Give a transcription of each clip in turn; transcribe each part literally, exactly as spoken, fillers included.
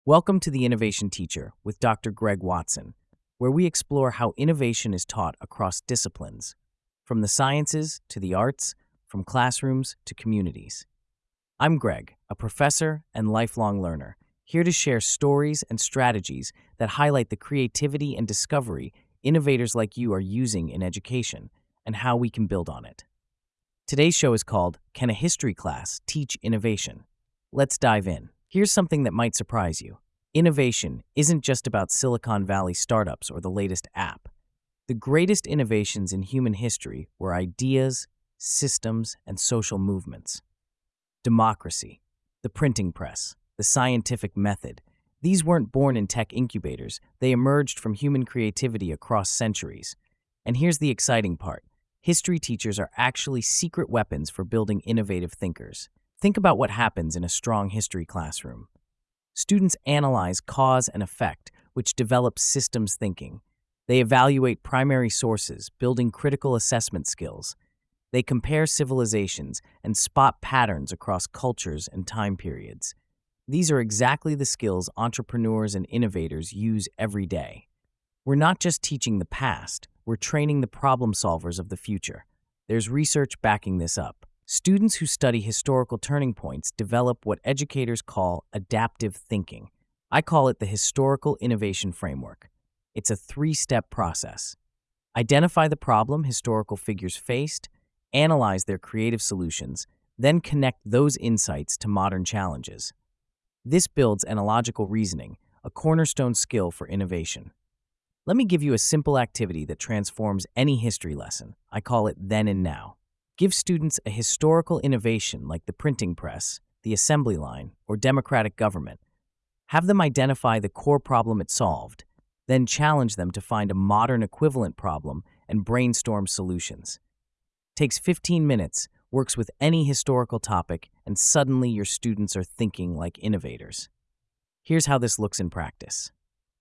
Welcome to the Innovation Teacher with Doctor Greg Watson, where we explore how innovation is taught across disciplines, from the sciences to the arts, from classrooms to communities. I'm Greg, a professor and lifelong learner, here to share stories and strategies that highlight the creativity and discovery innovators like you are using in education and how we can build on it. Today's show is called Can a History Class Teach Innovation? Let's dive in. Here's something that might surprise you. Innovation isn't just about Silicon Valley startups or the latest app. The greatest innovations in human history were ideas, systems, and social movements. Democracy, the printing press, the scientific method. These weren't born in tech incubators. They emerged from human creativity across centuries. And here's the exciting part. History teachers are actually secret weapons for building innovative thinkers. Think about what happens in a strong history classroom. Students analyze cause and effect, which develops systems thinking. They evaluate primary sources, building critical assessment skills. They compare civilizations and spot patterns across cultures and time periods. These are exactly the skills entrepreneurs and innovators use every day. We're not just teaching the past, we're training the problem solvers of the future. There's research backing this up. Students who study historical turning points develop what educators call adaptive thinking. I call it the Historical Innovation Framework. It's a three-step process. Identify the problem historical figures faced, analyze their creative solutions, then connect those insights to modern challenges. This builds analogical reasoning, a cornerstone skill for innovation. Let me give you a simple activity that transforms any history lesson. I call it Then and Now. Give students a historical innovation like the printing press, the assembly line, or democratic government. Have them identify the core problem it solved, then challenge them to find a modern equivalent problem and brainstorm solutions. Takes fifteen minutes, works with any historical topic, and suddenly your students are thinking like innovators. Here's how this looks in practice.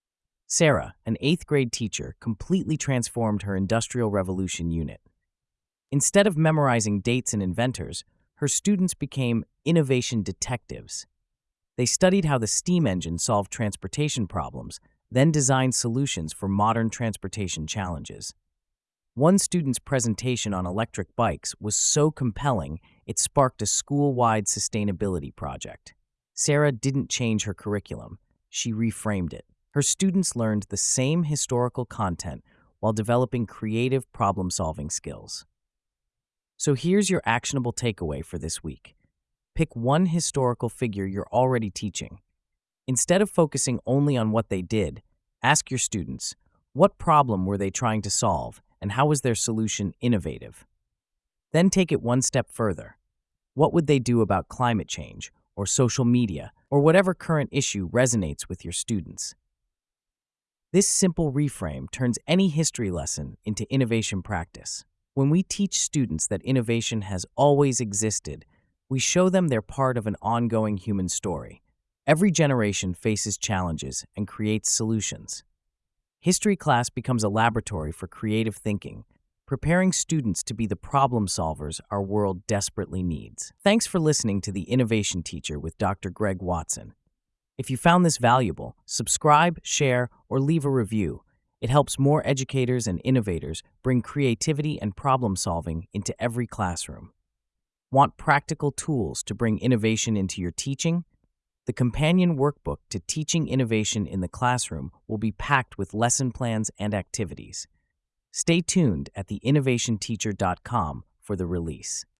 Sarah, an eighth grade teacher, completely transformed her Industrial Revolution unit. Instead of memorizing dates and inventors, her students became innovation detectives. They studied how the steam engine solved transportation problems, then designed solutions for modern transportation challenges. One student's presentation on electric bikes was so compelling, it sparked a school-wide sustainability project. Sarah didn't change her curriculum, she reframed it. Her students learned the same historical content while developing creative problem-solving skills. So here's your actionable takeaway for this week. Pick one historical figure you're already teaching. Instead of focusing only on what they did, ask your students, what problem were they trying to solve and how was their solution innovative? Then take it one step further. What would they do about climate change or social media or whatever current issue resonates with your students? This simple reframe turns any history lesson into innovation practice. When we teach students that innovation has always existed, we show them they're part of an ongoing human story. Every generation faces challenges and creates solutions. History class becomes a laboratory for creative thinking, preparing students to be the problem solvers our world desperately needs. Thanks for listening to the Innovation Teacher with Doctor Greg Watson. If you found this valuable, subscribe, share, or leave a review. It helps more educators and innovators bring creativity and problem solving into every classroom. Want practical tools to bring innovation into your teaching? The companion workbook to Teaching Innovation in the Classroom will be packed with lesson plans and activities. Stay tuned at the innovation teacher dot com for the release.